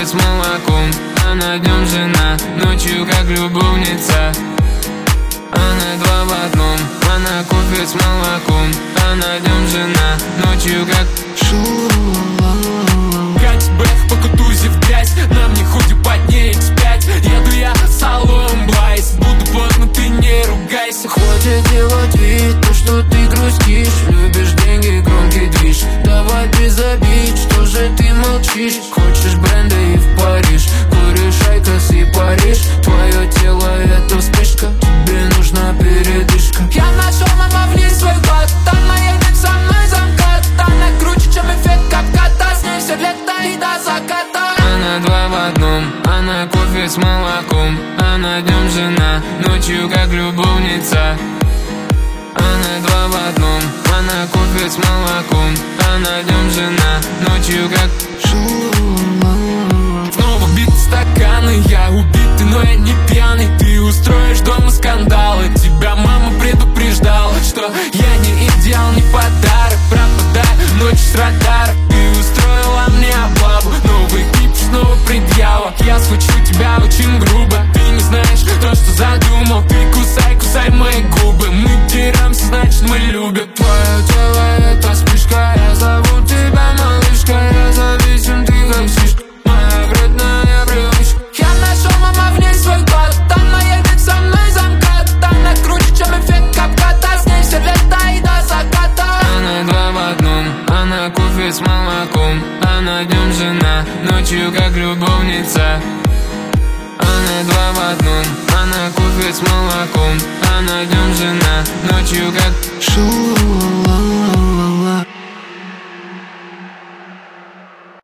кофе с молоком. Она днем жена, ночью как любовница. Она два в одном, она кофе с молоком. Она днем жена, ночью как Катя Бэф по кутузе в грязь, на мне худи под ней X5. Еду я салон Блайс, буду поздно, ты не ругайся. Хватит делать вид, то что ты грустишь. Любишь деньги, громкий движ. Давай без обид, что же ты молчишь? Хочешь бренда и в Париж, куришь Айкос и Париж. Твое тело это вспышка, тебе нужна передышка. Я нашел, мама, в ней свой код. Она едет со мной замкат. Она круче, чем эффект капката. С ней все лето и до заката. Она два в одном, она кофе с молоком. Она днем жена, ночью как любовница. Она два в одном, она кофе с молоком. Она днем жена, ночью как Снова бит стаканы, я убитый, но я не пьяный. Ты устроишь дома скандалы. Тебя мама предупреждала, что я не идеал, не подарок. Пропадаю ночью с радара. Ты устроила мне облаву, новый клип, снова предъява. Я схвачу тебя очень грубо, ты не знаешь то, что задумал. Ты кусай, кусай мои губы. Мы деремся, значит мы любим. твое тело это вспышка. Я зову тебя малышка. Я зависим, ты как сишка. Моя вредная привычка. Я нашел, мама, в ней свой код. Она едет со мной замкат. Она круче, чем эффект капката. С ней все лето и до заката. Она два в одном, она кофе с молоком. Она днем жена, ночью как любовница. Она два в одном, она кофе с молоком. Она днем жена, ночью как